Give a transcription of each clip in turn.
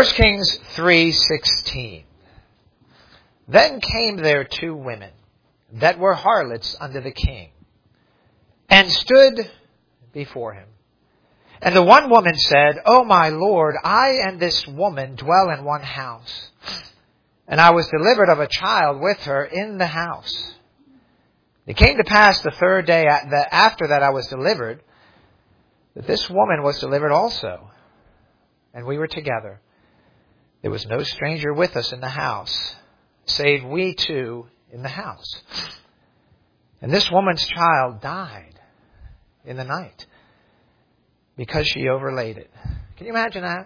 1 Kings 3:16. Then came there 2 women that were harlots unto the king, and stood before him. And the one woman said, O my Lord, I and this woman dwell in one house, and I was delivered of a child with her in the house. It came to pass the 3rd day after that I was delivered, that this woman was delivered also, and we were together. There was no stranger with us in the house, save we 2 in the house. And this woman's child died in the night, because she overlaid it. Can you imagine that?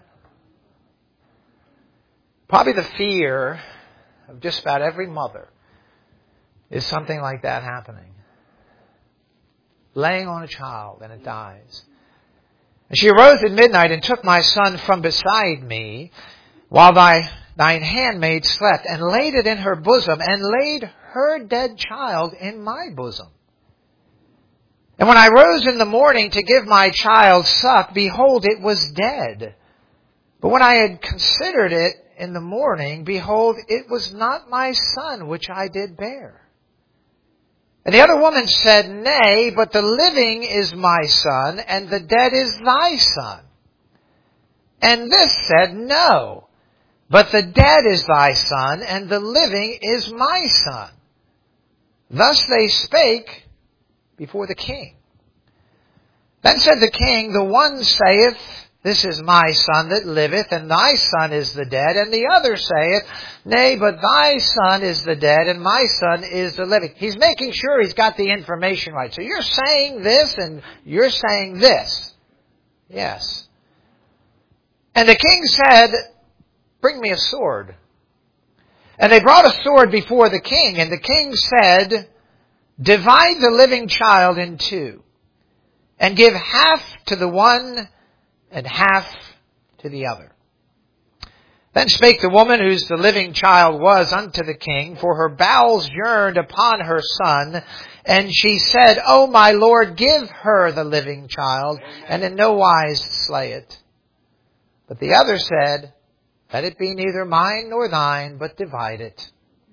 Probably the fear of just about every mother is something like that happening. Laying on a child and it dies. And she arose at midnight and took my son from beside me while thine handmaid slept, and laid it in her bosom, and laid her dead child in my bosom. And when I rose in the morning to give my child suck, behold, it was dead. But when I had considered it in the morning, behold, it was not my son which I did bear. And the other woman said, Nay, but the living is my son, and the dead is thy son. And this said, No, but the dead is thy son, and the living is my son. Thus they spake before the king. Then said the king, The one saith, This is my son that liveth, and thy son is the dead. And the other saith, Nay, but thy son is the dead, and my son is the living. He's making sure he's got the information right. So you're saying this, and you're saying this. Yes. And the king said, Bring me a sword. And they brought a sword before the king, and the king said, Divide the living child in 2, and give half to the one and half to the other. Then spake the woman whose the living child was unto the king, for her bowels yearned upon her son, and she said, O my Lord, give her the living child, and in no wise slay it. But the other said, Let it be neither mine nor thine, but divide it.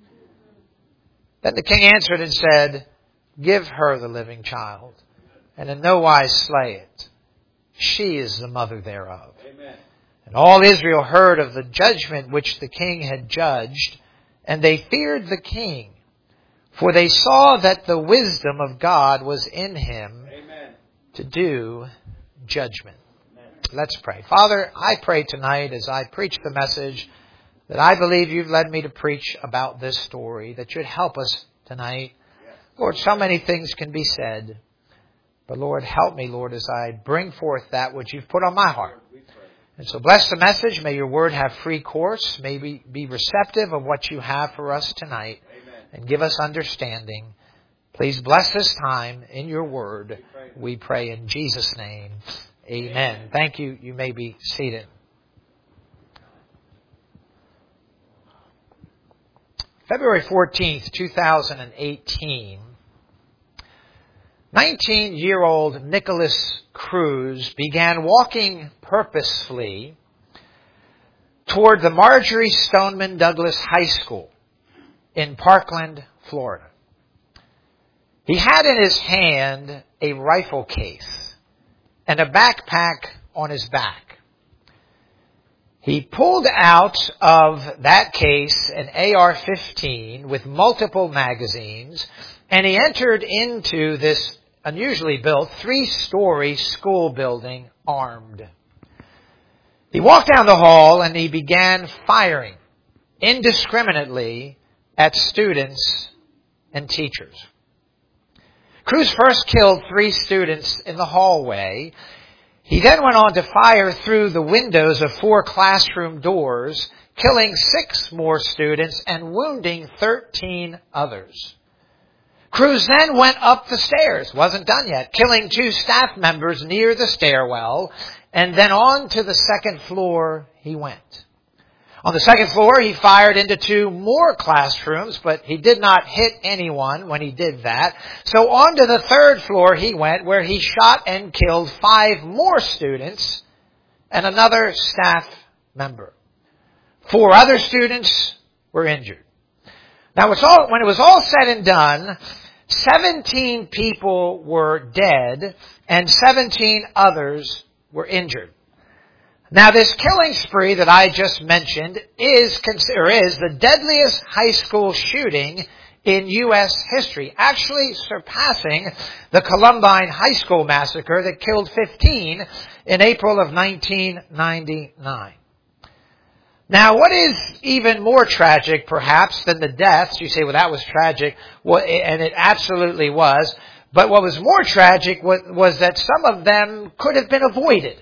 Then the king answered and said, Give her the living child, and in no wise slay it. She is the mother thereof. Amen. And all Israel heard of the judgment which the king had judged, and they feared the king, for they saw that the wisdom of God was in him. Amen. To do judgment. Amen. Let's pray. Father, I pray tonight as I preach the message that I believe you've led me to preach about this story, that you'd help us tonight. Yes. Lord, so many things can be said. But Lord, help me, Lord, as I bring forth that which you've put on my heart. And so bless the message. May your word have free course. May we be receptive of what you have for us tonight. Amen. And give us understanding. Please bless this time in your word. We pray in Jesus' name. Amen. Thank you. You may be seated. February 14th, 2018. 19-year-old Nicholas Cruz began walking purposefully toward the Marjory Stoneman Douglas High School in Parkland, Florida. He had in his hand a rifle case and a backpack on his back. He pulled out of that case an AR-15 with multiple magazines, and he entered into this unusually built 3-story school building armed. He walked down the hall and he began firing indiscriminately at students and teachers. Cruz first killed 3 students in the hallway. He then went on to fire through the windows of 4 classroom doors, killing 6 more students and wounding 13 others. Cruz then went up the stairs, wasn't done yet, killing 2 staff members near the stairwell, and then on to the 2nd floor he went. On the 2nd floor, he fired into 2 more classrooms, but he did not hit anyone when he did that. So on to the 3rd floor he went, where he shot and killed 5 more students and another staff member. 4 other students were injured. Now, when it was all said and done, 17 people were dead and 17 others were injured. Now, this killing spree that I just mentioned is the deadliest high school shooting in U.S. history, actually surpassing the Columbine High School massacre that killed 15 in April of 1999. Now, what is even more tragic, perhaps, than the deaths? You say, well, that was tragic, and it absolutely was. But what was more tragic was that some of them could have been avoided.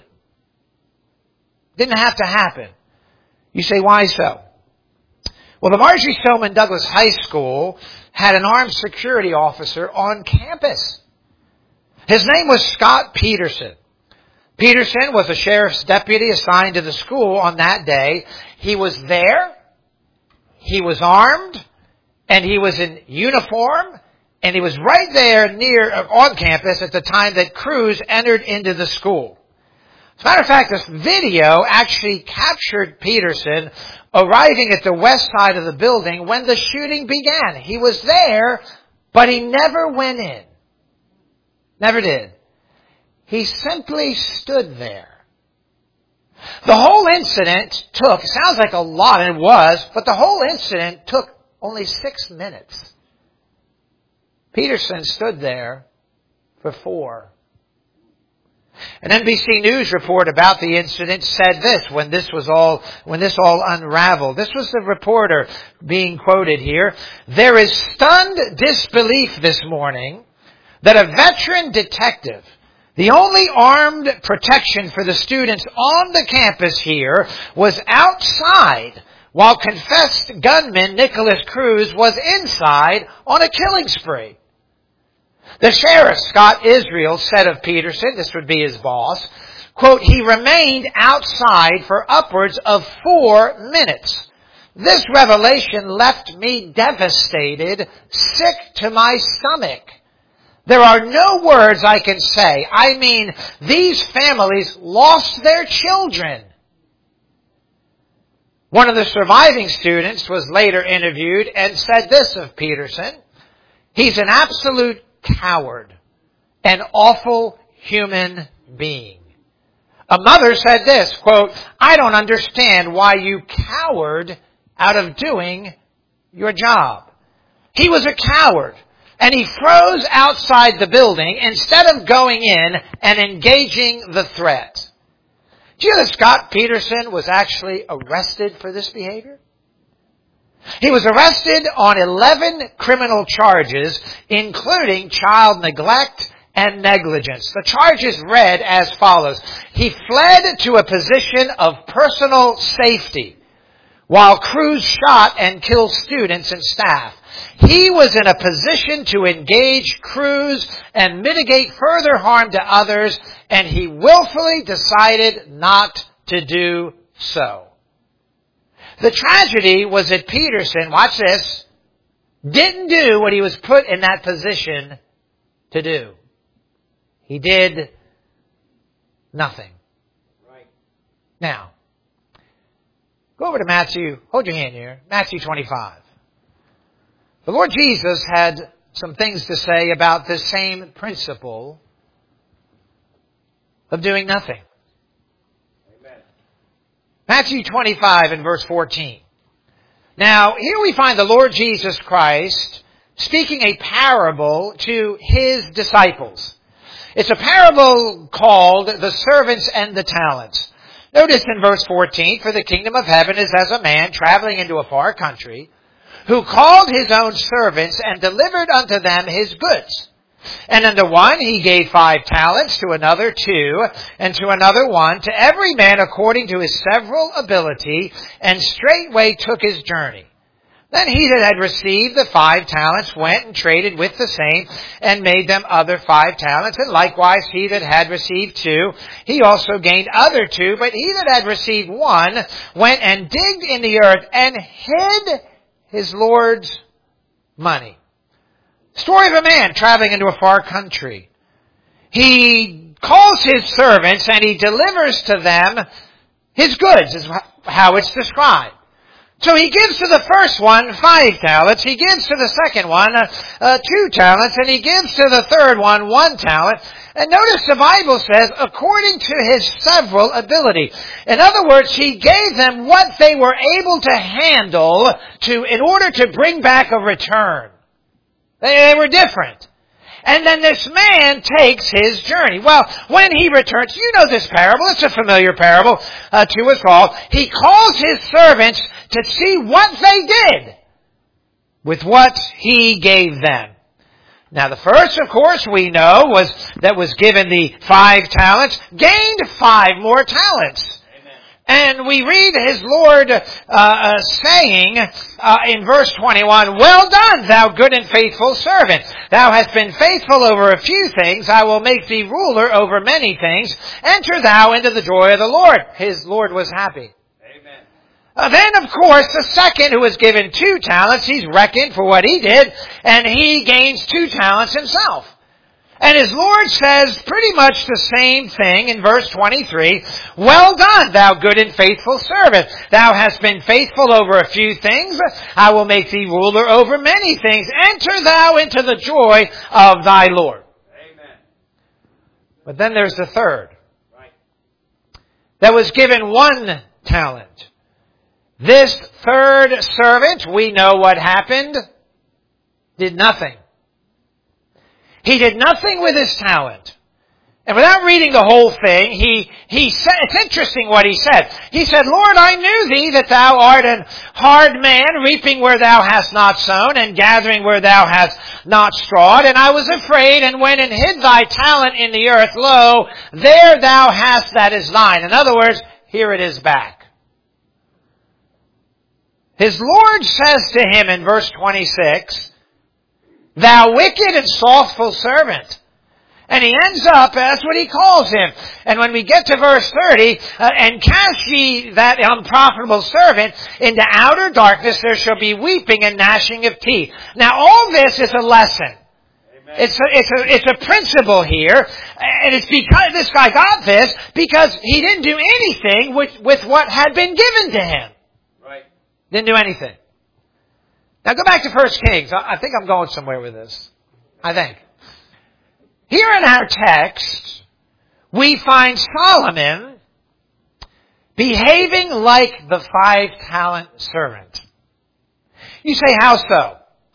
Didn't have to happen. You say, why so? Well, the Marjory Stoneman Douglas High School had an armed security officer on campus. His name was Scott Peterson. Peterson was a sheriff's deputy assigned to the school on that day. He was there, he was armed, and he was in uniform, and he was right there on campus at the time that Cruz entered into the school. As a matter of fact, this video actually captured Peterson arriving at the west side of the building when the shooting began. He was there, but he never went in. Never did. He simply stood there. The whole incident sounds like a lot, and it was, but the whole incident took only 6 minutes. Peterson stood there for 4. An NBC News report about the incident said this when this all unraveled. This was the reporter being quoted here. There is stunned disbelief this morning that a veteran detective, the only armed protection for the students on the campus here, was outside while confessed gunman Nicholas Cruz was inside on a killing spree. The sheriff, Scott Israel, said of Peterson, this would be his boss, quote, he remained outside for upwards of 4 minutes. This revelation left me devastated, sick to my stomach. There are no words I can say. I mean, these families lost their children. One of the surviving students was later interviewed and said this of Peterson. He's an absolute coward, an awful human being. A mother said this, quote, I don't understand why you cowered out of doing your job. He was a coward, and he froze outside the building instead of going in and engaging the threat. Do you know that Scott Peterson was actually arrested for this behavior? He was arrested on 11 criminal charges, including child neglect and negligence. The charges read as follows. He fled to a position of personal safety while Cruz shot and killed students and staff. He was in a position to engage Cruz and mitigate further harm to others, and he willfully decided not to do so. The tragedy was that Peterson, watch this, didn't do what he was put in that position to do. He did nothing. Right. Now, go over to Matthew, hold your hand here, Matthew 25. The Lord Jesus had some things to say about this same principle of doing nothing. Matthew 25 and verse 14. Now, here we find the Lord Jesus Christ speaking a parable to His disciples. It's a parable called the servants and the talents. Notice in verse 14, for the kingdom of heaven is as a man traveling into a far country, who called his own servants and delivered unto them his goods. And unto one he gave 5 talents, to another 2, and to another 1, to every man according to his several ability, and straightway took his journey. Then he that had received the 5 talents went and traded with the same, and made them other 5 talents. And likewise he that had received 2, he also gained other 2. But he that had received 1 went and digged in the earth, and hid his Lord's money. Story of a man traveling into a far country. He calls his servants and he delivers to them his goods, is how it's described. So he gives to the first one 5 talents, he gives to the second one 2 talents, and he gives to the third one 1 talent. And notice the Bible says, according to his several ability. In other words, he gave them what they were able to handle in order to bring back a return. They were different. And then this man takes his journey. Well, when he returns, you know this parable. It's a familiar parable to us all. He calls his servants to see what they did with what he gave them. Now the first, of course, we know was given the 5 talents, gained 5 more talents. And we read his Lord saying in verse 21, "Well done, thou good and faithful servant. Thou hast been faithful over a few things. I will make thee ruler over many things. Enter thou into the joy of the Lord." His Lord was happy. Amen. Then, of course, the second, who was given 2 talents, he's reckoned for what he did, and he gains 2 talents himself. And his Lord says pretty much the same thing in verse 23. "Well done, thou good and faithful servant. Thou hast been faithful over a few things. I will make thee ruler over many things. Enter thou into the joy of thy Lord." Amen. But then there's the third. Right. That was given 1 talent. This third servant, we know what happened, did nothing. He did nothing with his talent. And without reading the whole thing, he said, it's interesting what he said. He said, "Lord, I knew thee that thou art an hard man, reaping where thou hast not sown, and gathering where thou hast not strawed. And I was afraid, and went and hid thy talent in the earth. Lo, there thou hast that is thine." In other words, here it is back. His Lord says to him in verse 26, "Thou wicked and slothful servant." And he ends up, that's what he calls him. And when we get to verse 30, "And cast ye that unprofitable servant into outer darkness, there shall be weeping and gnashing of teeth." Now all this is a lesson. It's a principle here. And it's because this guy got this, because he didn't do anything with what had been given to him. Right. Didn't do anything. Now go back to 1 Kings. I think I'm going somewhere with this. I think. Here in our text, we find Solomon behaving like the 5-talent servant. You say, how so?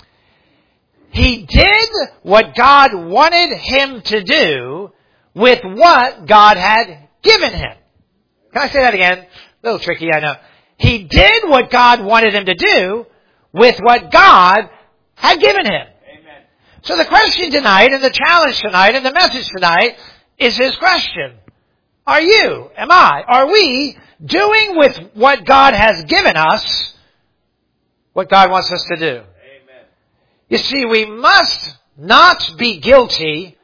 He did what God wanted him to do with what God had given him. Can I say that again? A little tricky, I know. He did what God wanted him to do with what God had given him. Amen. So the question tonight, and the challenge tonight, and the message tonight is his question. Are we doing with what God has given us what God wants us to do? Amen. You see, we must not be guilty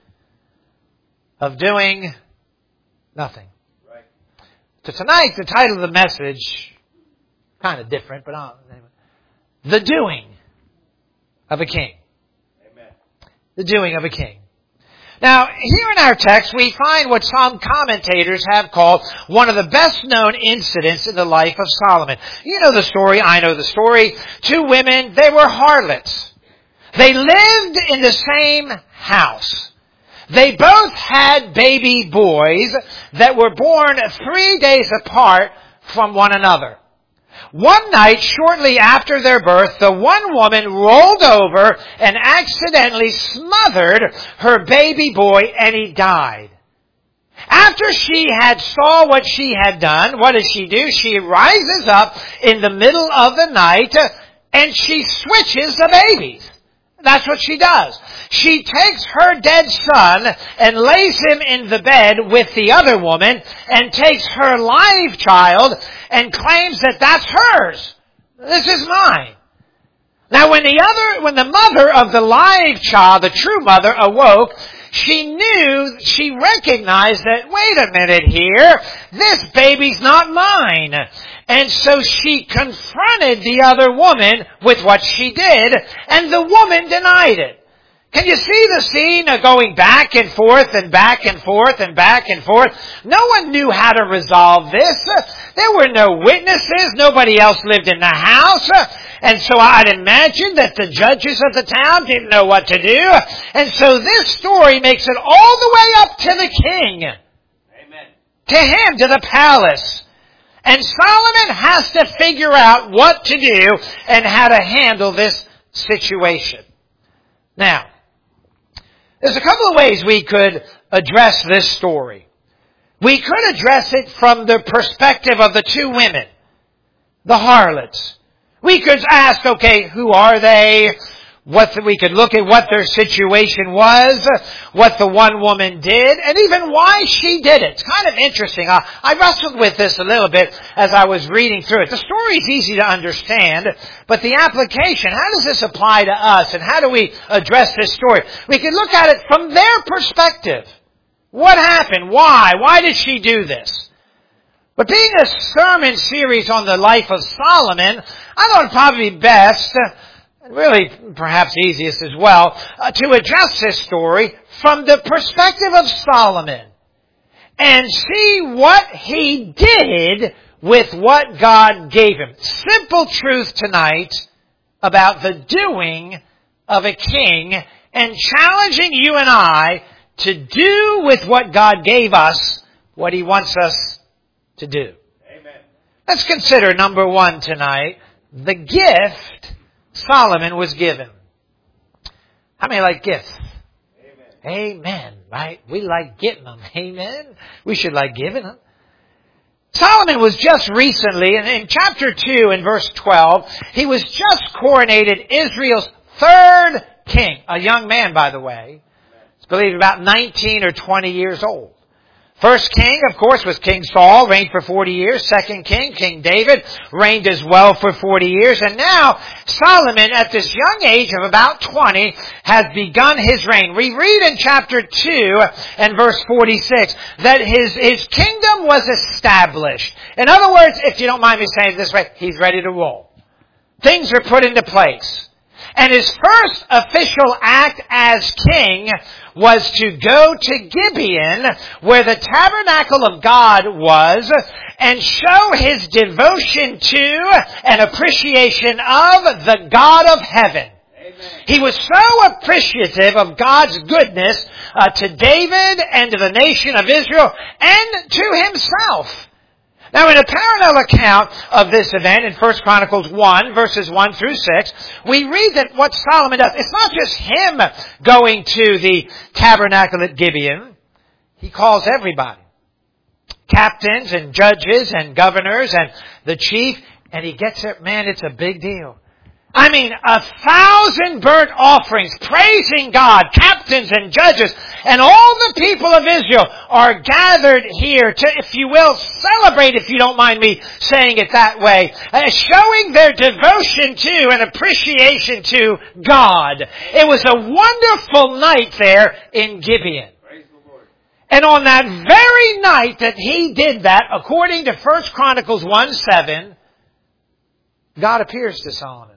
of doing nothing. Right. So tonight, the title of the message, kind of different, but The Doing of a King. Amen. The doing of a king. Now, here in our text, we find what some commentators have called one of the best known incidents in the life of Solomon. You know the story, I know the story. 2 women, they were harlots. They lived in the same house. They both had baby boys that were born 3 days apart from one another. One night, shortly after their birth, the one woman rolled over and accidentally smothered her baby boy, and he died. After she had saw what she had done, what does she do? She rises up in the middle of the night and she switches the babies. That's what she does. She takes her dead son and lays him in the bed with the other woman, and takes her live child and claims that that's hers. This is mine. Now when the mother of the live child, the true mother, awoke, she recognized that, wait a minute here, this baby's not mine. And so she confronted the other woman with what she did, and the woman denied it. Can you see the scene going back and forth and back and forth and back and forth? No one knew how to resolve this. There were no witnesses. Nobody else lived in the house. And so I'd imagine that the judges of the town didn't know what to do. And so this story makes it all the way up to the king. Amen. To him, to the palace. And Solomon has to figure out what to do and how to handle this situation. Now, there's a couple of ways we could address this story. We could address it from the perspective of the two women, the harlots. We could ask, okay, who are they? We could look at what their situation was, what the one woman did, and even why she did it. It's kind of interesting. I wrestled with this a little bit as I was reading through it. The story is easy to understand, but the application, how does this apply to us, and how do we address this story? We can look at it from their perspective. What happened? Why? Why did she do this? But being a sermon series on the life of Solomon, I thought it would probably be best, really perhaps easiest as well, to address this story from the perspective of Solomon and see what he did with what God gave him. Simple truth tonight about the doing of a king and challenging you and I to do with what God gave us what he wants us to do. Amen. Let's consider number one tonight, the gift Solomon was given. How many like gifts? Amen. Amen. Right? We like getting them. Amen. We should like giving them. Solomon was just recently, in chapter 2 and verse 12, he was just coronated Israel's third king. A young man, by the way. He's believed about 19 or 20 years old. First king, of course, was King Saul, reigned for 40 years. Second king, King David, reigned as well for 40 years. And now, Solomon, at this young age of about 20, has begun his reign. We read in chapter 2 and verse 46 that his kingdom was established. In other words, if you don't mind me saying it this way, he's ready to roll. Things are put into place. And his first official act as king was to go to Gibeon, where the tabernacle of God was, and show his devotion to and appreciation of the God of heaven. Amen. He was so appreciative of God's goodness to David and to the nation of Israel and to himself. Now, in a parallel account of this event in 1 Chronicles 1, verses 1 through 6, we read that what Solomon does, it's not just him going to the tabernacle at Gibeon. He calls everybody. Captains and judges and governors and the chief, and he gets it, man, it's a big deal. I mean, 1,000 burnt offerings, praising God, captains and judges, and all the people of Israel are gathered here to, if you will, celebrate, if you don't mind me saying it that way, showing their devotion to and appreciation to God. It was a wonderful night there in Gibeon. Praise the Lord. And on that very night that he did that, according to 1 Chronicles 1:7, God appears to Solomon.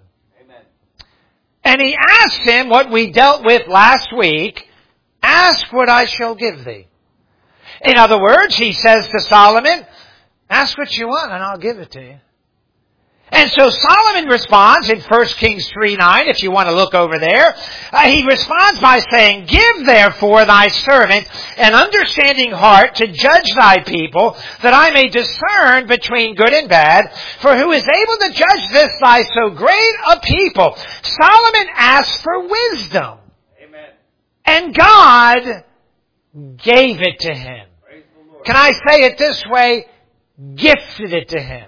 And he asked him what we dealt with last week, ask what I shall give thee. In other words, he says to Solomon, ask what you want and I'll give it to you. And so Solomon responds in 1 Kings 3:9, if you want to look over there. He responds by saying, give therefore thy servant an understanding heart to judge thy people, that I may discern between good and bad. For who is able to judge this thy so great a people? Solomon asked for wisdom. Amen. And God gave it to him. Can I say it this way? Gifted it to him.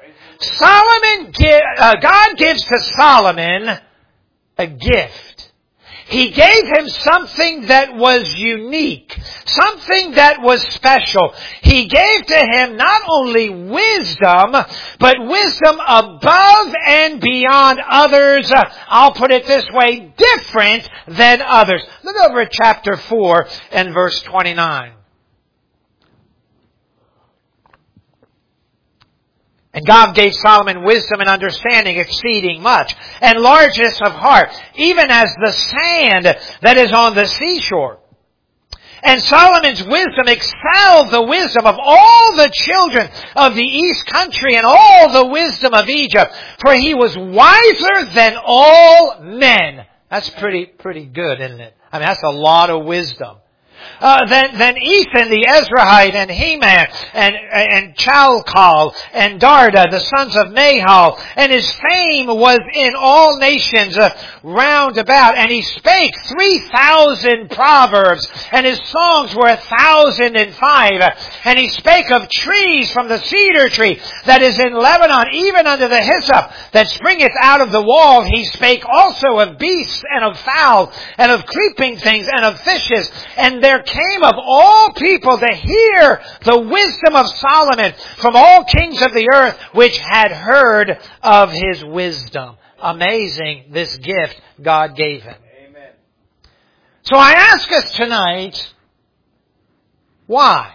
God gives to Solomon a gift. He gave him something that was unique, something that was special. He gave to him not only wisdom, but wisdom above and beyond others. I'll put it this way, different than others. Look over at chapter 4 and verse 29. And God gave Solomon wisdom and understanding exceeding much, and largeness of heart, even as the sand that is on the seashore. And Solomon's wisdom excelled the wisdom of all the children of the east country and all the wisdom of Egypt, for he was wiser than all men. That's pretty good, isn't it? I mean, that's a lot of wisdom. Then Ethan the Ezrahite and Heman and Chalcol and Darda, the sons of Mahal, and his fame was in all nations round about. And he spake 3,000 proverbs, and his songs were 1,005. And he spake of trees from the cedar tree that is in Lebanon, even unto the hyssop that springeth out of the wall. He spake also of beasts and of fowl and of creeping things and of fishes. And there came of all people to hear the wisdom of Solomon from all kings of the earth, which had heard of his wisdom. Amazing, this gift God gave him. Amen. So I ask us tonight, why?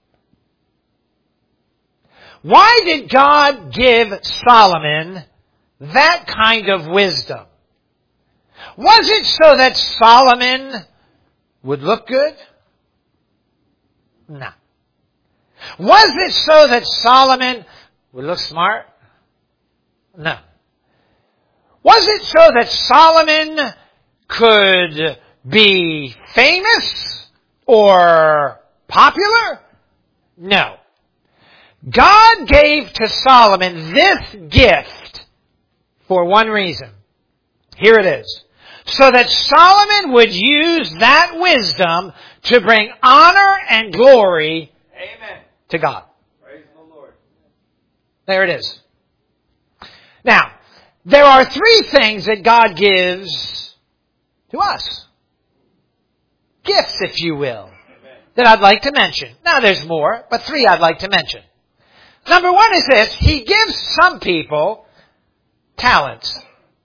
Why did God give Solomon that kind of wisdom? Was it so that Solomon would look good? No. Was it so that Solomon would look smart? No. Was it so that Solomon could be famous or popular? No. God gave to Solomon this gift for one reason. Here it is. So that Solomon would use that wisdom to bring honor and glory to God. Praise the Lord. There it is. Now, there are three things that God gives to us. Gifts, if you will, that I'd like to mention. Now, there's more, but three I'd like to mention. Number one is this. He gives some people talents.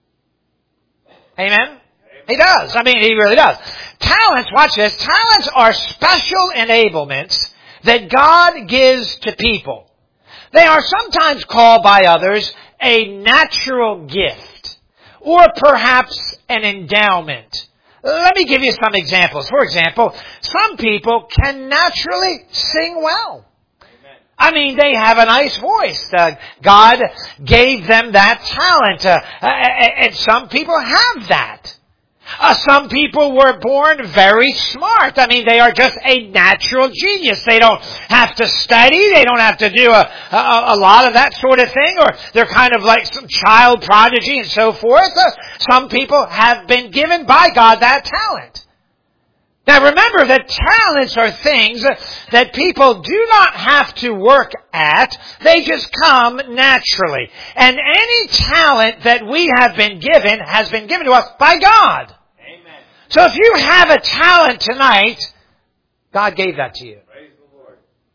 Amen? He does. I mean, he really does. Talents, watch this. Talents are special enablements that God gives to people. They are sometimes called by others a natural gift or perhaps an endowment. Let me give you some examples. For example, some people can naturally sing well. I mean, they have a nice voice. God gave them that talent. And some people have that. Some people were born very smart. I mean, they are just a natural genius. They don't have to study. They don't have to do a lot of that sort of thing. Or they're kind of like some child prodigy and so forth. Some people have been given by God that talent. Now remember that talents are things that people do not have to work at. They just come naturally. And any talent that we have been given has been given to us by God. Amen. So if you have a talent tonight, God gave that to you. Praise the Lord.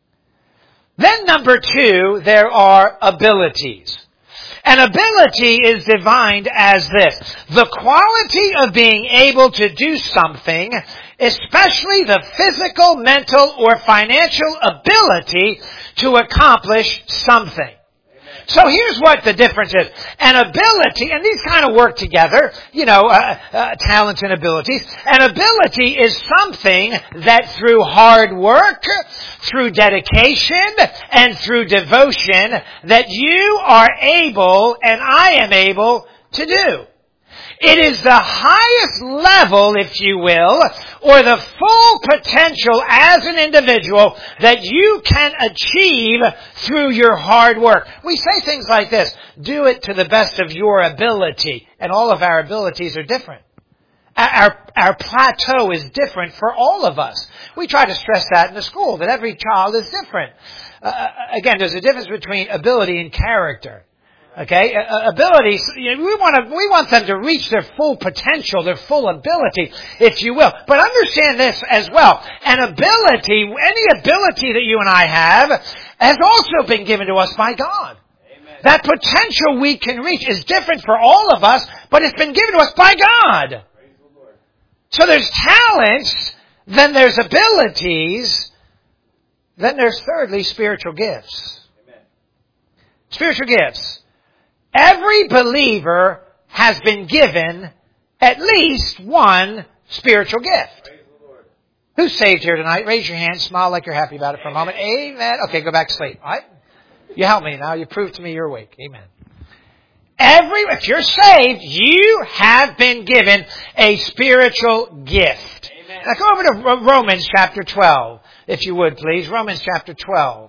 Then number two, there are abilities. An ability is defined as this: the quality of being able to do something, especially the physical, mental, or financial ability to accomplish something. So here's what the difference is. An ability, and these kind of work together, talents and abilities. An ability is something that through hard work, through dedication, and through devotion, that you are able, and I am able, to do. It is the highest level, if you will, or the full potential as an individual that you can achieve through your hard work. We say things like this: do it to the best of your ability. And all of our abilities are different. Our plateau is different for all of us. We try to stress that in the school, that every child is different. Again, there's a difference between ability and character. Okay, abilities, we want them to reach their full potential, their full ability, if you will. But understand this as well. An ability, any ability that you and I have, has also been given to us by God. Amen. That potential we can reach is different for all of us, but it's been given to us by God. Praise the Lord. So there's talents, then there's abilities, then there's thirdly spiritual gifts. Spiritual gifts. Every believer has been given at least one spiritual gift. Who's saved here tonight? Raise your hand. Smile like you're happy about it for a moment. Amen. Okay, go back to sleep. All right? You help me now. You prove to me you're awake. Amen. If you're saved, you have been given a spiritual gift. Amen. Now go over to Romans chapter 12, if you would, please. Romans chapter 12.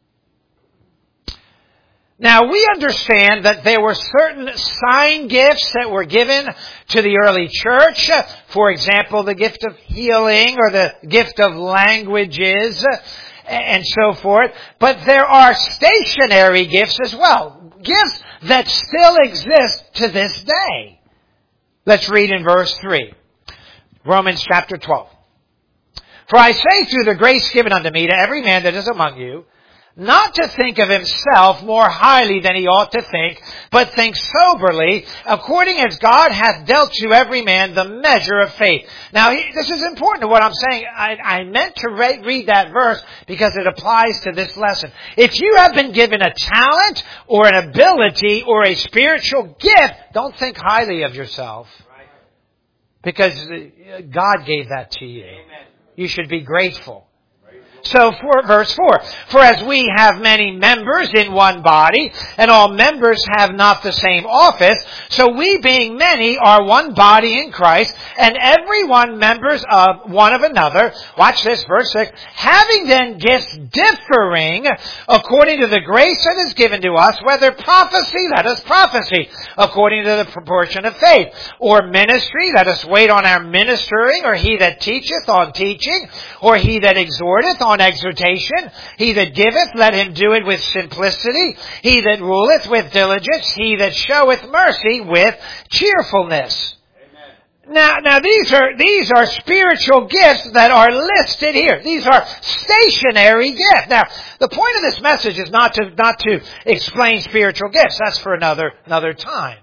Now, we understand that there were certain sign gifts that were given to the early church. For example, the gift of healing or the gift of languages and so forth. But there are stationary gifts as well. Gifts that still exist to this day. Let's read in verse 3. Romans chapter 12. For I say through the grace given unto me to every man that is among you, not to think of himself more highly than he ought to think, but think soberly, according as God hath dealt to every man the measure of faith. Now, this is important to what I'm saying. I meant to read that verse because it applies to this lesson. If you have been given a talent or an ability or a spiritual gift, don't think highly of yourself. Because God gave that to you. You should be grateful. So for verse 4, for as we have many members in one body, and all members have not the same office, so we being many are one body in Christ, and every one members of one of another. Watch this, verse 6. Having then gifts differing according to the grace that is given to us, whether prophecy, let us prophecy, according to the proportion of faith, or ministry, let us wait on our ministering, or he that teacheth on teaching, or he that exhorteth on exhortation. He that giveth, let him do it with simplicity. He that ruleth with diligence. He that showeth mercy with cheerfulness. Amen. Now these are spiritual gifts that are listed here. These are stationary gifts. Now, the point of this message is not to explain spiritual gifts. That's for another time.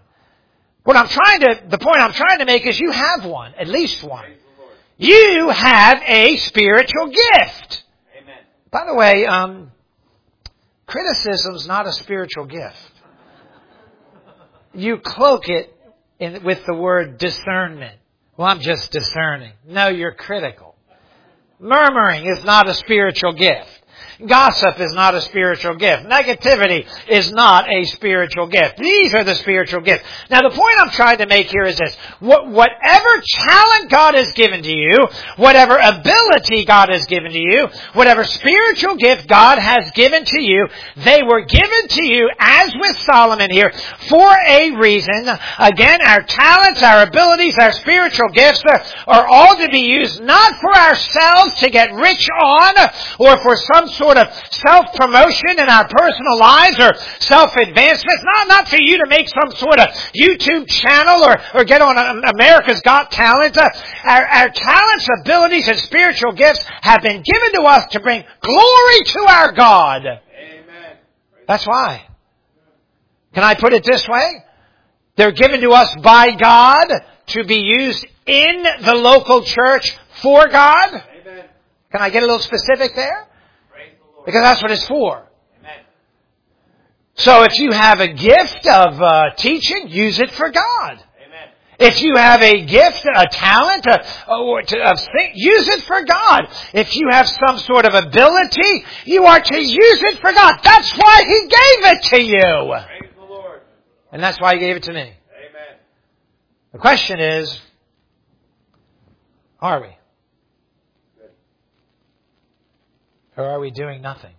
The point I'm trying to make is you have one, at least one. You have a spiritual gift. By the way, criticism's not a spiritual gift. You cloak it with the word discernment. Well, I'm just discerning. No, you're critical. Murmuring is not a spiritual gift. Gossip is not a spiritual gift. Negativity is not a spiritual gift. These are the spiritual gifts. Now, the point I'm trying to make here is this. Whatever talent God has given to you, whatever ability God has given to you, whatever spiritual gift God has given to you, they were given to you, as with Solomon here, for a reason. Again, our talents, our abilities, our spiritual gifts are all to be used not for ourselves to get rich on or for some sort of self-promotion in our personal lives or self-advancement. Not for you to make some sort of YouTube channel or get on America's Got Talent. Our talents, abilities, and spiritual gifts have been given to us to bring glory to our God. Amen. That's why. Can I put it this way? They're given to us by God to be used in the local church for God. Amen. Can I get a little specific there? Because that's what it's for. Amen. So if you have a gift of teaching, use it for God. Amen. If you have a gift, a talent, use it for God. If you have some sort of ability, you are to use it for God. That's why He gave it to you. Praise the Lord. And that's why He gave it to me. Amen. The question is, are we? Or are we doing nothing?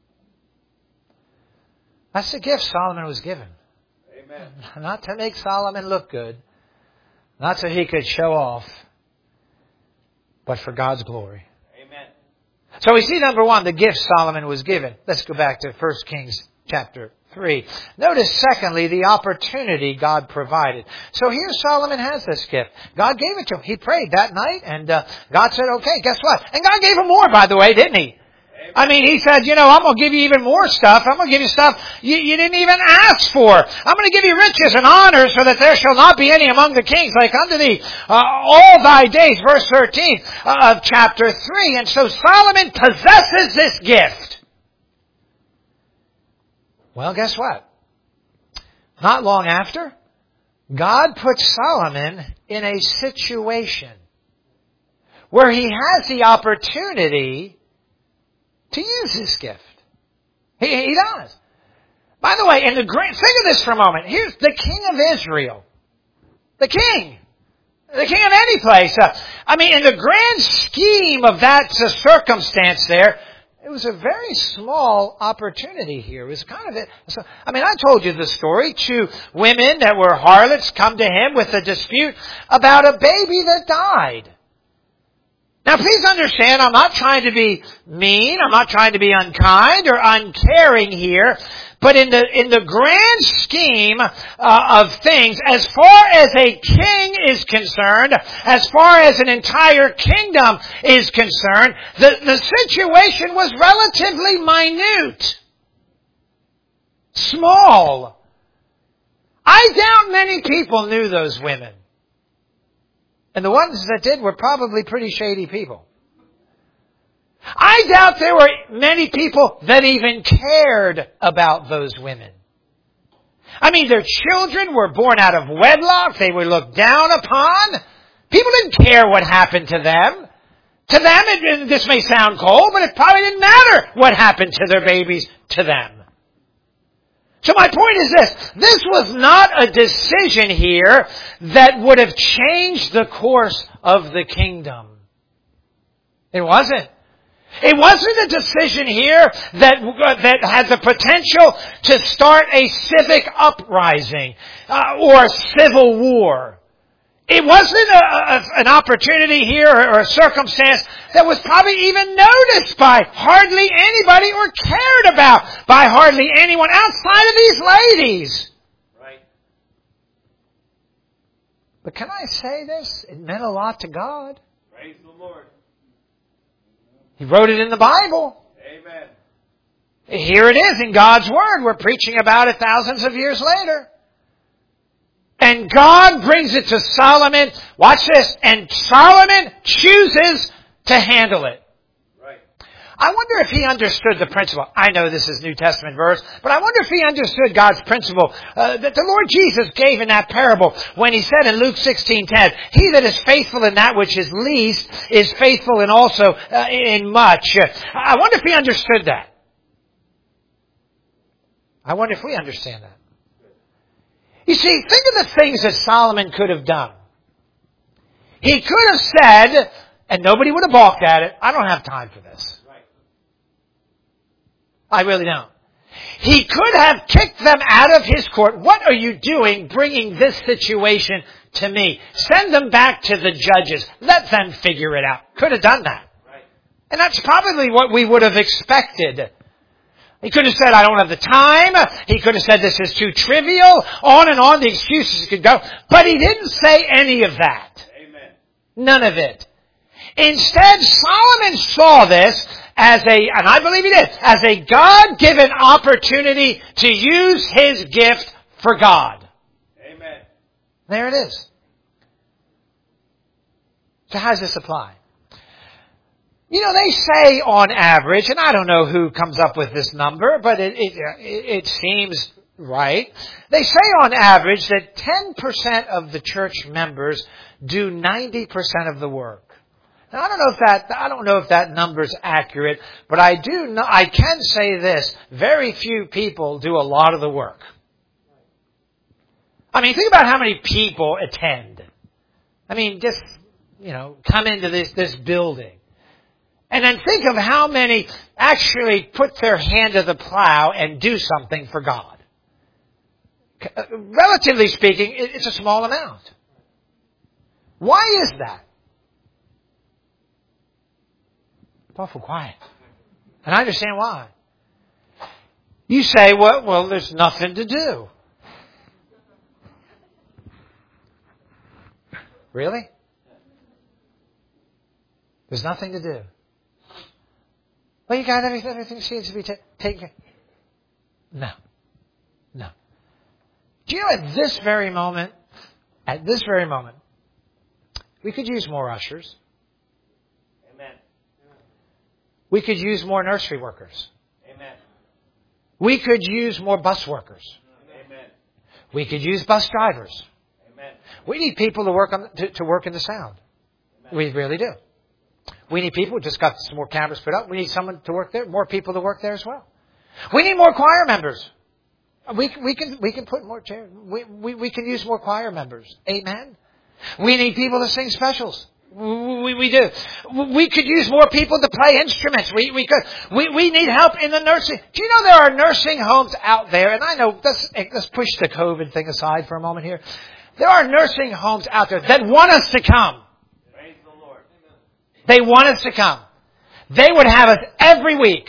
That's the gift Solomon was given. Amen. Not to make Solomon look good. Not so he could show off. But for God's glory. Amen. So we see, number one, the gift Solomon was given. Let's go back to 1 Kings chapter 3. Notice, secondly, the opportunity God provided. So here Solomon has this gift. God gave it to him. He prayed that night and God said, okay, guess what? And God gave him more, by the way, didn't He? I mean, He said, I'm going to give you even more stuff. I'm going to give you stuff you didn't even ask for. I'm going to give you riches and honor so that there shall not be any among the kings like unto thee all thy days, verse 13 of chapter 3. And so Solomon possesses this gift. Well, guess what? not long after, God puts Solomon in a situation where he has the opportunity to use his gift. He does. By the way, think of this for a moment. Here's the king of Israel. The king of any place. In the grand scheme of that circumstance there, it was a very small opportunity here. It was I told you the story. 2 women that were harlots come to him with a dispute about a baby that died. Now please understand, I'm not trying to be mean, I'm not trying to be unkind or uncaring here, but in the grand scheme of things, as far as a king is concerned, as far as an entire kingdom is concerned, the situation was relatively minute. Small. I doubt many people knew those women. And the ones that did were probably pretty shady people. I doubt there were many people that even cared about those women. Their children were born out of wedlock. They were looked down upon. People didn't care what happened to them. To them, this may sound cold, but it probably didn't matter what happened to their babies to them. So my point is this. This was not a decision here that would have changed the course of the kingdom. It wasn't. It wasn't a decision here that had the potential to start a civic uprising or a civil war. It wasn't an opportunity here or a circumstance that was probably even noticed by hardly anybody or cared about by hardly anyone outside of these ladies. Right. But can I say this? It meant a lot to God. Praise the Lord. He wrote it in the Bible. Amen. Here it is in God's Word. We're preaching about it thousands of years later. And God brings it to Solomon. Watch this. And Solomon chooses to handle it. Right. I wonder if he understood the principle. I know this is New Testament verse, but I wonder if he understood God's principle that the Lord Jesus gave in that parable when he said in Luke 16:10, "He that is faithful in that which is least is faithful in also in much." I wonder if he understood that. I wonder if we understand that. You see, think of the things that Solomon could have done. He could have said, and nobody would have balked at it, "I don't have time for this." Right. I really don't. He could have kicked them out of his court. "What are you doing bringing this situation to me? Send them back to the judges. Let them figure it out." Could have done that. Right. And that's probably what we would have expected. He could have said, "I don't have the time." He could have said, "This is too trivial." On and on the excuses could go. But he didn't say any of that. Amen. None of it. Instead, Solomon saw this as and I believe he did, as a God-given opportunity to use his gift for God. Amen. There it is. So how does this apply? They say on average, and I don't know who comes up with this number, but it seems right. They say on average that 10% of the church members do 90% of the work. Now, I don't know if that number's accurate, but I do know, I can say this, very few people do a lot of the work. Think about how many people attend. Just, come into this building. And then think of how many actually put their hand to the plow and do something for God. Relatively speaking, it's a small amount. Why is that? It's awful quiet. And I understand why. You say, well, there's nothing to do. Really? There's nothing to do. Well, you got everything seems to be taken care of. No. Do you know at this very moment, we could use more ushers. Amen. We could use more nursery workers. Amen. We could use more bus workers. Amen. We could use bus drivers. Amen. We need people to work to work in the sound. Amen. We really do. We need people. Just got some more cameras put up. We need someone to work there. More people to work there as well. We need more choir members. We can put more chairs. We can use more choir members. Amen. We need people to sing specials. We do. We could use more people to play instruments. We need help in the nursing. Do you know there are nursing homes out there? And I know, let's push the COVID thing aside for a moment here. There are nursing homes out there that want us to come. Praise the Lord. They want us to come. They would have us every week.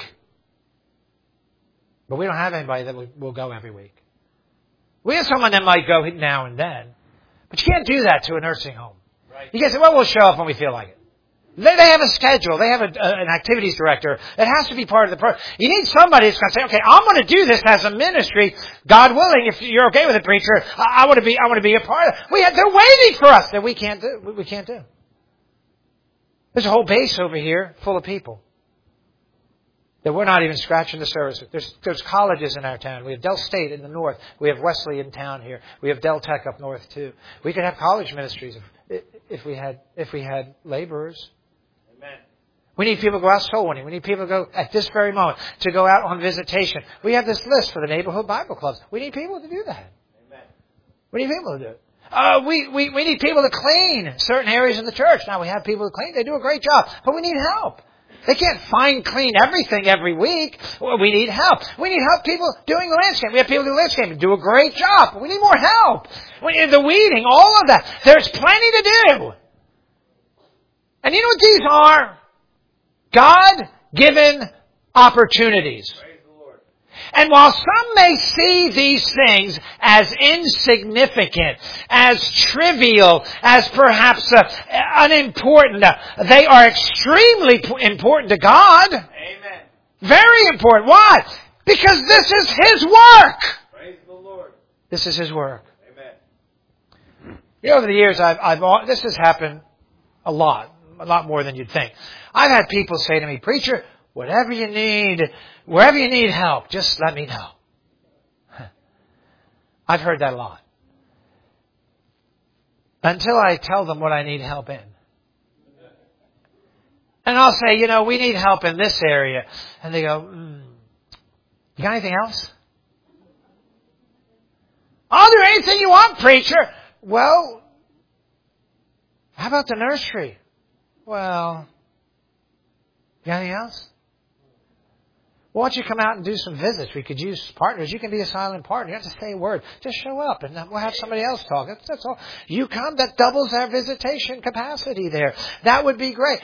But we don't have anybody that will go every week. We have someone that might go now and then. But you can't do that to a nursing home. Right. You can't say, well, we'll show up when we feel like it. They have a schedule. They have an activities director that has to be part of the program. You need somebody that's going to say, okay, I'm going to do this as a ministry. God willing, if you're okay with it, preacher, I want to be a part of it. They're waiting for us that we can't do. There's a whole base over here full of people that we're not even scratching the surface. There's colleges in our town. We have Del State in the north. We have Wesley in town here. We have Del Tech up north too. We could have college ministries if we had laborers. Amen. We need people to go out soul winning. We need people to go at this very moment to go out on visitation. We have this list for the neighborhood Bible clubs. We need people to do that. Amen. We need people to do it. We need people to clean certain areas in the church. Now we have people to clean. They do a great job, but we need help. They can't fine clean everything every week. Well, we need help. We need help people doing landscaping. We have people do landscaping, do a great job. But we need more help. We need the weeding, all of that. There's plenty to do. And you know what these are? God-given opportunities. Praise the Lord. And while some may see these things as insignificant, as trivial, as perhaps unimportant, they are extremely important to God. Amen. Very important. Why? Because this is His work. Praise the Lord. This is His work. Amen. You know, over the years, this has happened a lot more than you'd think. I've had people say to me, preacher, whatever you need, wherever you need help, just let me know. I've heard that a lot. Until I tell them what I need help in. And I'll say, we need help in this area. And they go, you got anything else? I'll do anything you want, preacher. Well, how about the nursery? Well, you got anything else? Why don't you come out and do some visits? We could use partners. You can be a silent partner. You don't have to say a word. Just show up and we'll have somebody else talk. That's all. You come, that doubles our visitation capacity there. That would be great.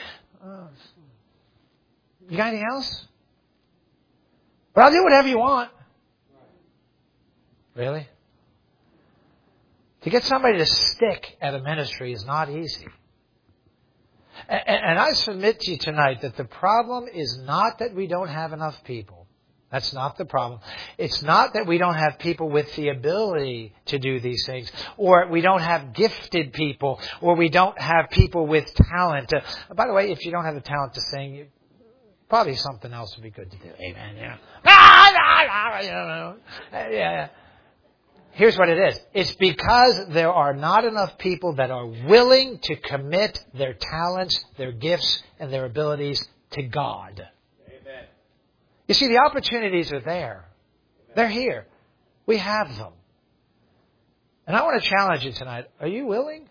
You got anything else? But I'll do whatever you want. Really? To get somebody to stick at a ministry is not easy. And I submit to you tonight that the problem is not that we don't have enough people. That's not the problem. It's not that we don't have people with the ability to do these things, or we don't have gifted people, or we don't have people with talent. By the way, if you don't have the talent to sing, probably something else would be good to do. Amen. Yeah. Here's what it is. It's because there are not enough people that are willing to commit their talents, their gifts, and their abilities to God. Amen. You see, the opportunities are there. They're here. We have them. And I want to challenge you tonight. Are you willing?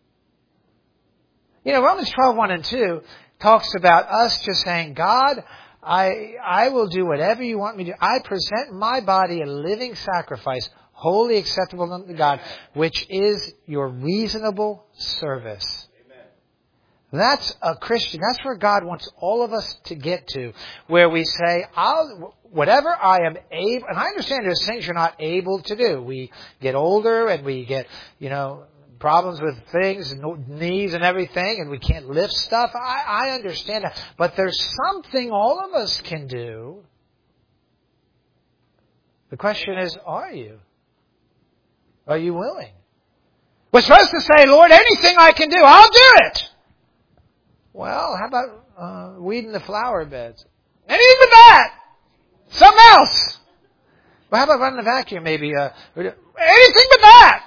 Romans 12:1-2 talks about us just saying, God, I will do whatever you want me to do. I present my body a living sacrifice, wholly acceptable unto God, which is your reasonable service. Amen. That's a Christian. That's where God wants all of us to get to, where we say, whatever I am able, and I understand there's things you're not able to do. We get older and we get, problems with things, knees and everything, and we can't lift stuff. I understand that. But there's something all of us can do. The question is, are you? Are you willing? We're supposed to say, Lord, anything I can do, I'll do it. Well, how about weeding the flower beds? And even that, something else. Well, how about running a vacuum maybe? Anything but that!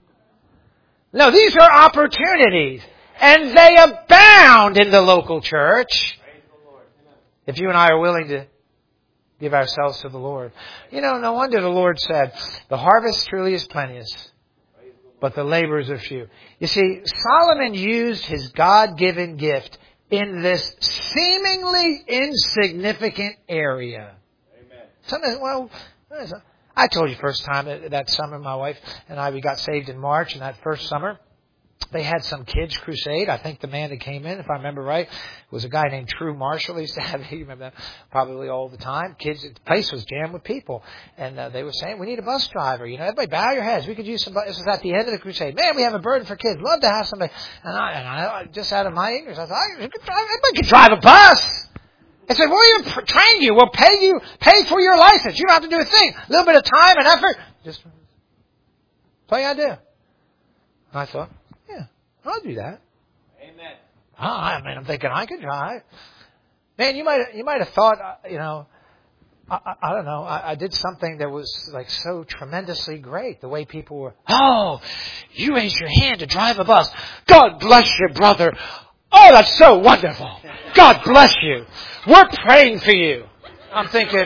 No, these are opportunities. And they abound in the local church. If you and I are willing to give ourselves to the Lord. You know, no wonder the Lord said, the harvest truly is plenteous, but the laborers are few. You see, Solomon used his God-given gift in this seemingly insignificant area. Amen. Something, well, I told you first time that summer, my wife and I, we got saved in March, and that first summer, they had some kids crusade. I think the man that came in, if I remember right, was a guy named True Marshall. He used to have, you remember that, probably all the time. Kids, the place was jammed with people. And they were saying, we need a bus driver. You know, everybody bow your heads. We could use somebody. This was at the end of the crusade. Man, we have a burden for kids. Love to have somebody. And I just out of my ignorance, I thought, anybody could drive a bus. I said, we'll train you. We'll pay for your license. You don't have to do a thing. A little bit of time and effort. Just, that's all you got to do. And I thought, yeah, I'll do that. Amen. I mean, I'm thinking I could drive. Man, you might have thought, you know, I don't know. I did something that was like so tremendously great. The way people were, oh, you raised your hand to drive a bus. God bless you, brother. Oh, that's so wonderful. God bless you. We're praying for you. I'm thinking,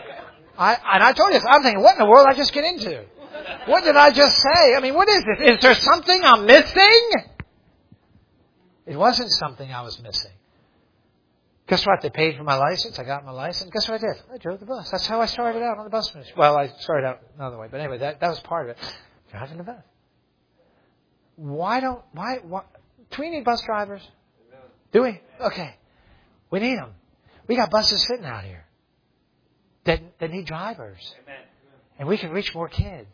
I told you, I'm thinking, what in the world did I just get into? What did I just say? I mean, what is this? Is there something I'm missing? It wasn't something I was missing. Guess what? They paid for my license. I got my license. Guess what I did? I drove the bus. That's how I started out on the bus ministry. Well, I started out another way. But anyway, that was part of it. Driving the bus. Why? Do we need bus drivers? Do we? Okay. We need them. We got buses sitting out here that need drivers. Amen. And we can reach more kids.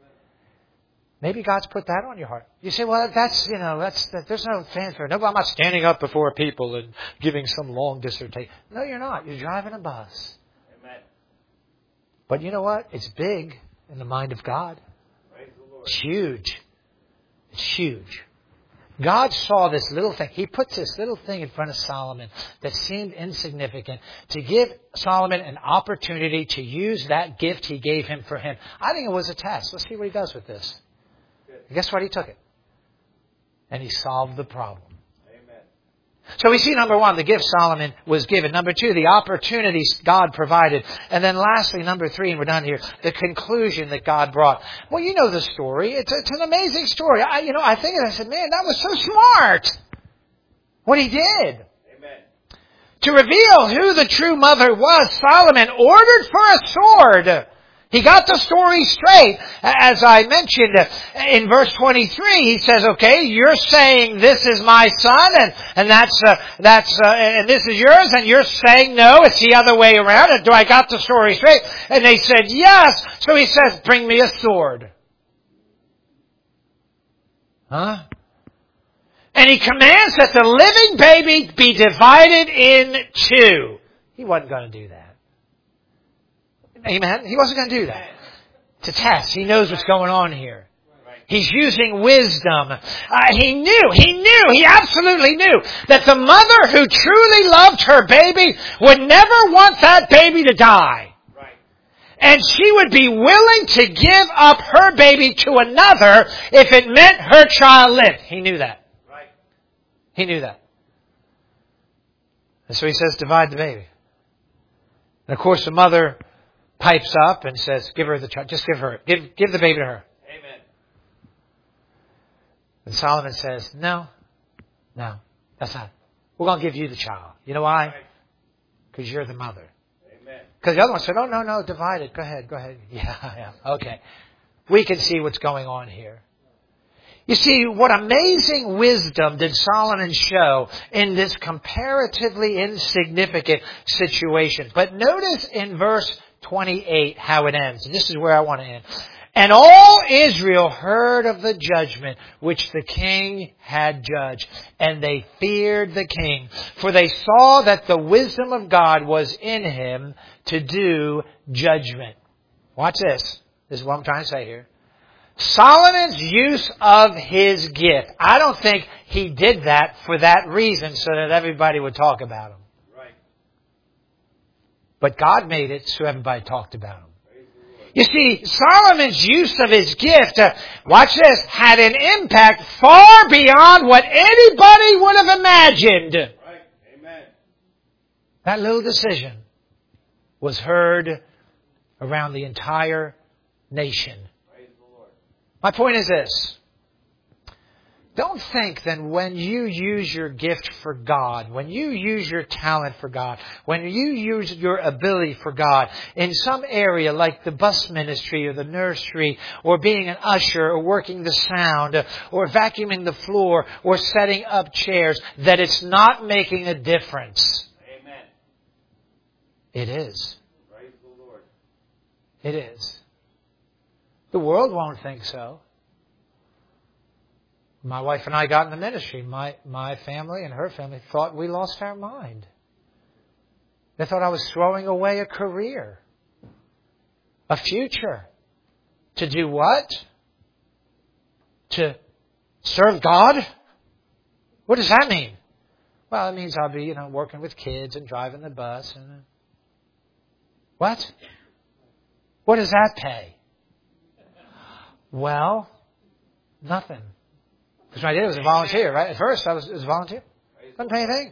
Maybe God's put that on your heart. You say, well, that's there's no fanfare. No, I'm not standing up before people and giving some long dissertation. No, you're not. You're driving a bus. Amen. But you know what? It's big in the mind of God. Praise the Lord. It's huge. It's huge. God saw this little thing. He puts this little thing in front of Solomon that seemed insignificant to give Solomon an opportunity to use that gift he gave him for him. I think it was a test. Let's see what he does with this. And guess what? He took it. And he solved the problem. Amen. So we see, number one, the gift Solomon was given. Number two, the opportunities God provided. And then lastly, number three, and we're done here, the conclusion that God brought. Well, you know the story. It's an amazing story. I think I said, man, that was so smart. What he did. Amen. To reveal who the true mother was, Solomon ordered for a sword. He got the story straight. As I mentioned in verse 23, he says, okay, you're saying this is my son and and this is yours, and you're saying no, it's the other way around. And do I got the story straight? And they said, yes. So he says, bring me a sword. Huh? And he commands that the living baby be divided in two. He wasn't going to do that. Amen. He wasn't going to do that. To test. He knows what's going on here. He's using wisdom. He absolutely knew that the mother who truly loved her baby would never want that baby to die. Right. And she would be willing to give up her baby to another if it meant her child lived. He knew that. Right. He knew that. And so he says, divide the baby. And of course the mother pipes up and says, give her the child. Just give the baby to her. Amen. And Solomon says, no, that's not. We're going to give you the child. You know why? Because you're the mother. Amen. Because the other one said, oh, no, divide it. Go ahead. Yeah. Okay. We can see what's going on here. You see, what amazing wisdom did Solomon show in this comparatively insignificant situation. But notice in verse 28 how it ends. And this is where I want to end. And all Israel heard of the judgment which the king had judged, and they feared the king, for they saw that the wisdom of God was in him to do judgment. Watch this. This is what I'm trying to say here. Solomon's use of his gift. I don't think he did that for that reason so that everybody would talk about him. Right. But God made it so everybody talked about him. You see, Solomon's use of his gift, watch this, had an impact far beyond what anybody would have imagined. Right. Amen. That little decision was heard around the entire nation. Praise the Lord. My point is this. Don't think that when you use your gift for God, when you use your talent for God, when you use your ability for God in some area like the bus ministry or the nursery or being an usher or working the sound or vacuuming the floor or setting up chairs, that it's not making a difference. Amen. It is. Praise the Lord. It is. The world won't think so. My wife and I got in the ministry. My family and her family thought we lost our mind. They thought I was throwing away a career, a future. To do what? To serve God? What does that mean? Well, it means I'll be, working with kids and driving the bus. And what? What does that pay? Well, nothing. Because I did, it was a volunteer, right? At first, it was a volunteer. Didn't pay anything.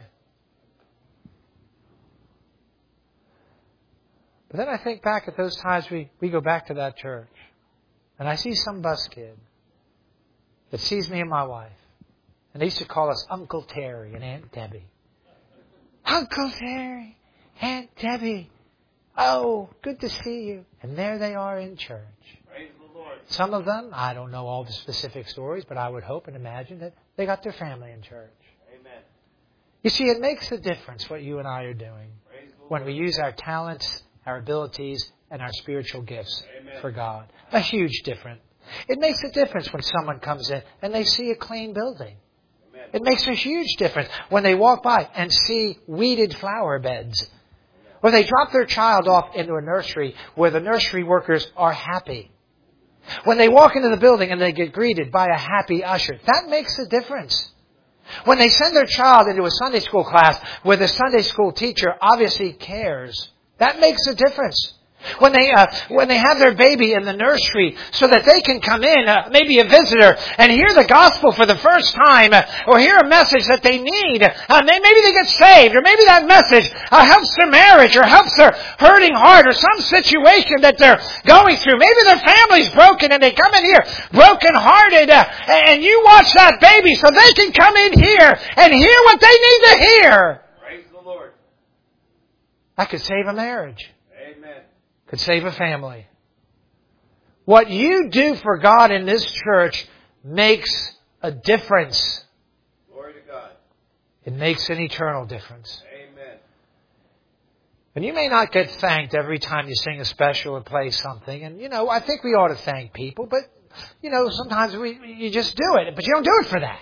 But then I think back at those times we go back to that church. And I see some bus kid that sees me and my wife. And they used to call us Uncle Terry and Aunt Debbie. Uncle Terry, Aunt Debbie. Oh, good to see you. And there they are in church. Praise the Lord. Some of them, I don't know all the specific stories, but I would hope and imagine that they got their family in church. Amen. You see, it makes a difference what you and I are doing Praise the when Lord. we use our talents, our abilities, and our spiritual gifts Amen. for God. A huge difference. It makes a difference when someone comes in and they see a clean building. Amen. It makes a huge difference when they walk by and see weeded flower beds. Or they drop their child off into a nursery where the nursery workers are happy. When they walk into the building and they get greeted by a happy usher, that makes a difference. When they send their child into a Sunday school class where the Sunday school teacher obviously cares, that makes a difference. When they have their baby in the nursery so that they can come in, maybe a visitor, and hear the gospel for the first time, or hear a message that they need. Maybe they get saved, or maybe that message helps their marriage, or helps their hurting heart, or some situation that they're going through. Maybe their family's broken and they come in here broken-hearted, and you watch that baby so they can come in here and hear what they need to hear. Praise the Lord. That could save a marriage. Amen. Could save a family. What you do for God in this church makes a difference. Glory to God. It makes an eternal difference. Amen. And you may not get thanked every time you sing a special or play something. And, I think we ought to thank people. But, sometimes you just do it. But you don't do it for that.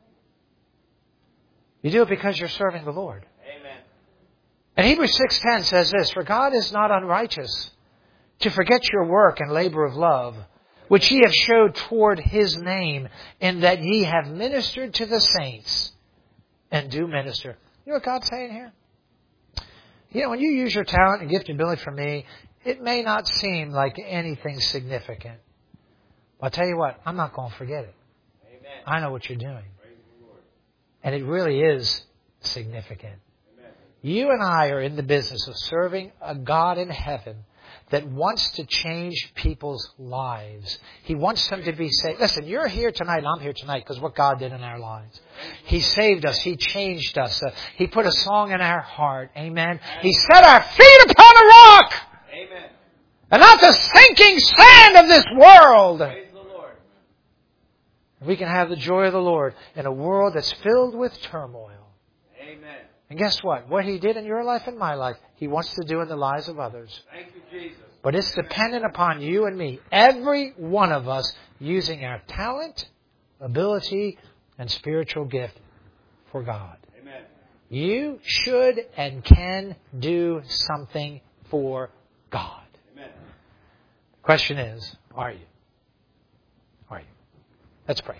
You do it because you're serving the Lord. Amen. And Hebrews 6:10 says this, "For God is not unrighteous to forget your work and labor of love, which ye have showed toward His name, in that ye have ministered to the saints and do minister." You know what God's saying here? When you use your talent and gift and ability for me, it may not seem like anything significant. But I'll tell you what, I'm not going to forget it. Amen. I know what you're doing. Praise the Lord. And it really is significant. Amen. You and I are in the business of serving a God in heaven that wants to change people's lives. He wants them to be saved. Listen, you're here tonight and I'm here tonight because what God did in our lives. He saved us. He changed us. He put a song in our heart. Amen. He set our feet upon a rock. Amen. And not the sinking sand of this world. Praise the Lord. We can have the joy of the Lord in a world that's filled with turmoil. Amen. And guess what? What He did in your life and my life, He wants to do in the lives of others. Thank you, Jesus. But it's dependent upon you and me, every one of us, using our talent, ability, and spiritual gift for God. Amen. You should and can do something for God. Amen. The question is, are you? Are you? Let's pray.